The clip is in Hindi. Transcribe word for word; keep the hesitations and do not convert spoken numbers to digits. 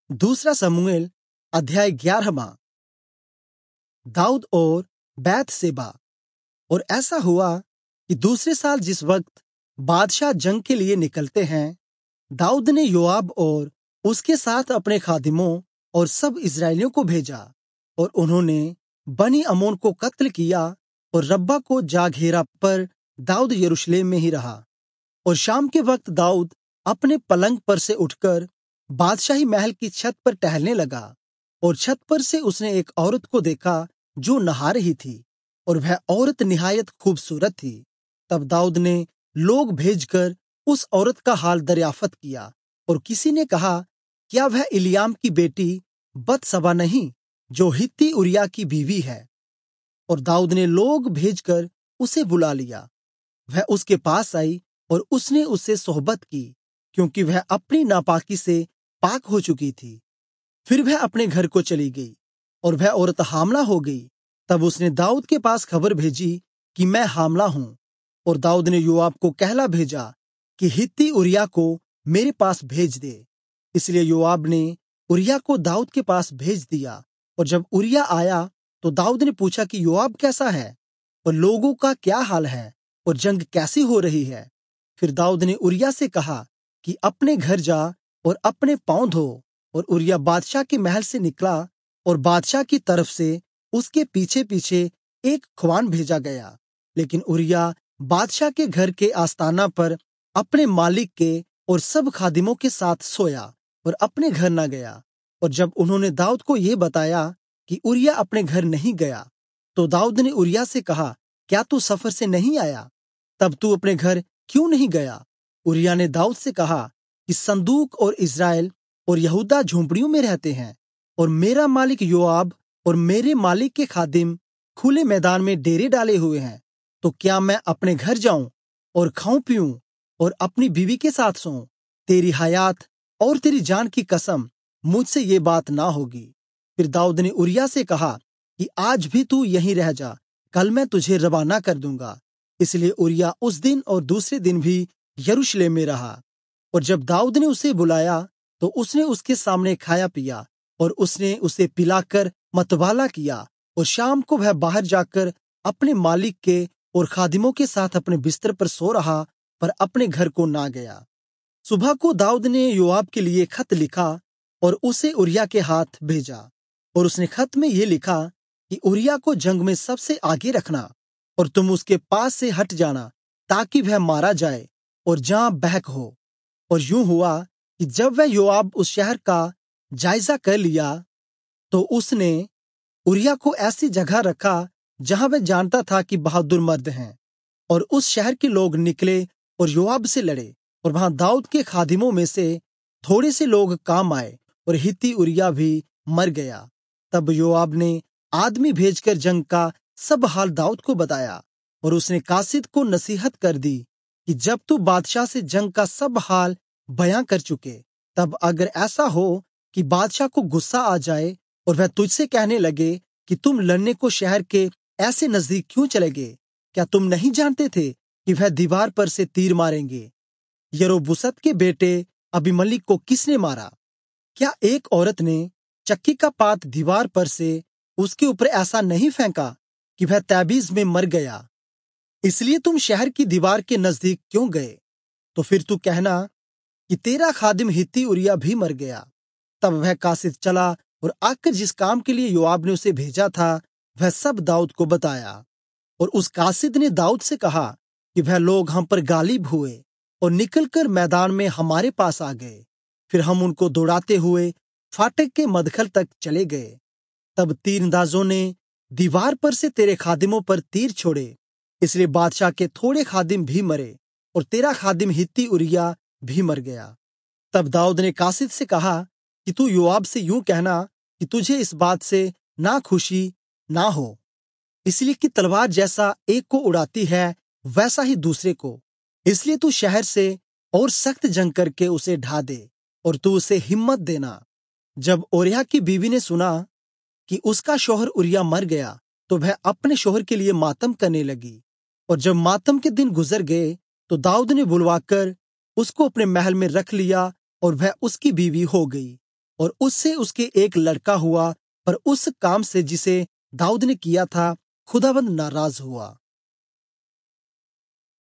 दूसरा शमूएल अध्याय ग्यारहवाँ। दाऊद और बैतशेबा। और ऐसा हुआ कि दूसरे साल जिस वक्त बादशाह जंग के लिए निकलते हैं, दाऊद ने योआब और उसके साथ अपने खादिमों और सब इस्राएलियों को भेजा, और उन्होंने बनी अम्मोन को कत्ल किया और रब्बा को जा घेरा। पर दाऊद यरूशलेम में ही रहा। और शाम के वक्त दाऊद अपने पलंग पर से उठकर बादशाही महल की छत पर टहलने लगा, और छत पर से उसने एक औरत को देखा जो नहा रही थी, और वह औरत निहायत खूबसूरत थी। तब दाऊद ने लोग भेजकर उस औरत का हाल दरियाफत किया, और किसी ने कहा, क्या वह इल्याम की बेटी बतशबा नहीं, जो हित्ती उरिय्याह की बीवी है? और दाऊद ने लोग भेजकर उसे बुला लिया। वह उसके पास आई, और उसने उससे सोहबत की, क्योंकि वह अपनी नापाकी से पाक हो चुकी थी। फिर वह अपने घर को चली गई, और वह औरत हामला हो गई। तब उसने दाऊद के पास खबर भेजी कि मैं हामला हूँ। और दाऊद ने योआब को कहला भेजा कि हित्ती उरिय्याह को मेरे पास भेज दे। इसलिए योआब ने उरिय्याह को दाऊद के पास भेज दिया। और जब उरिय्याह आया तो दाऊद ने पूछा कि योआब कैसा है, और लोगों का क्या हाल है, और जंग कैसी हो रही है? फिर दाऊद ने उरिय्याह से कहा कि अपने घर जा और अपने पाँव धो। और उरिय्याह बादशाह के महल से निकला, और बादशाह की तरफ से उसके पीछे पीछे एक खुआन भेजा गया। लेकिन उरिय्याह बादशाह के घर के आस्ताना पर अपने मालिक के और सब खादिमों के साथ सोया, और अपने घर न गया। और जब उन्होंने दाऊद को ये बताया कि उरिय्याह अपने घर नहीं गया, तो दाऊद ने उरिय्याह से कहा, क्या तू सफर से नहीं आया? तब तू अपने घर क्यों नहीं गया? उरिय्याह ने दाऊद से कहा कि संदूक और इस्राएल और यहूदा झोंपड़ियों में रहते हैं, और मेरा मालिक योआब और मेरे मालिक के खादिम खुले मैदान में डेरे डाले हुए हैं। तो क्या मैं अपने घर जाऊं और खाऊं पीऊं और अपनी बीवी के साथ सोऊं? तेरी हयात और तेरी जान की कसम, मुझसे ये बात ना होगी। फिर दाऊद ने उरिय्याह से कहा कि आज भी तू यहीं रह जा, कल मैं तुझे रवाना कर दूंगा। इसलिए उरिय्याह उस दिन और दूसरे दिन भी यरूशलेम में रहा। और जब दाऊद ने उसे बुलाया तो उसने उसके सामने खाया पिया, और उसने उसे पिलाकर मतवाला किया। और शाम को वह बाहर जाकर अपने मालिक के और खादिमों के साथ अपने बिस्तर पर सो रहा, पर अपने घर को ना गया। सुबह को दाऊद ने योआब के लिए खत लिखा और उसे उरिय्याह के हाथ भेजा। और उसने खत में ये लिखा कि उरिय्याह को जंग में सबसे आगे रखना, और तुम उसके पास से हट जाना, ताकि वह मारा जाए और जहाँ बहक हो। और यूं हुआ कि जब वह योआब उस शहर का जायजा कर लिया, तो उसने उरिय्याह को ऐसी जगह रखा जहां वह जानता था कि बहादुर मर्द हैं। और उस शहर के लोग निकले और योआब से लड़े, और वहां दाऊद के खादिमों में से थोड़े से लोग काम आए, और हित्ती उरिय्याह भी मर गया। तब योआब ने आदमी भेजकर जंग का सब हाल दाऊद को बताया। और उसने कासिद को नसीहत कर दी कि जब तू बादशाह से जंग का सब हाल बयां कर चुके, तब अगर ऐसा हो कि बादशाह को गुस्सा आ जाए और वह तुझसे कहने लगे कि तुम लड़ने को शहर के ऐसे नजदीक क्यों चले गए? क्या तुम नहीं जानते थे कि वह दीवार पर से तीर मारेंगे? यरोबुसत के बेटे अबीमलिक को किसने मारा? क्या एक औरत ने चक्की का पात दीवार पर से उसके ऊपर ऐसा नहीं फेंका कि वह तैबीज में मर गया? इसलिए तुम शहर की दीवार के नजदीक क्यों गए? तो फिर तू कहना कि तेरा खादिम हित्ती उरिय्याह भी मर गया। तब वह कासिद चला और आकर जिस काम के लिए योआब ने उसे भेजा था, वह सब दाऊद को बताया। और उस कासिद ने दाऊद से कहा कि वह लोग हम पर गालिब हुए और निकलकर मैदान में हमारे पास आ गए। फिर हम उनको दौड़ाते हुए फाटक के मदखल तक चले गए। तब तीरंदाजों ने दीवार पर से तेरे खादिमों पर तीर छोड़े, इसलिए बादशाह के थोड़े खादिम भी मरे, और तेरा खादिम हित्ती उरिय्याह भी मर गया। तब दाऊद ने कासिद से कहा कि तू योआब से यूं कहना कि तुझे इस बात से ना खुशी ना हो, इसलिए कि तलवार जैसा एक को उड़ाती है वैसा ही दूसरे को। इसलिए तू शहर से और सख्त जंग करके उसे ढा दे, और तू उसे हिम्मत देना। जब ओरिय्याह की बीवी ने सुना कि उसका शौहर उरिय्याह मर गया, तो वह अपने शौहर के लिए मातम करने लगी। और जब मातम के दिन गुजर गए, तो दाऊद ने बुलवाकर उसको अपने महल में रख लिया, और वह उसकी बीवी हो गई। और उससे उसके एक लड़का हुआ पर उस काम से जिसे दाऊद ने किया था खुदावंद नाराज हुआ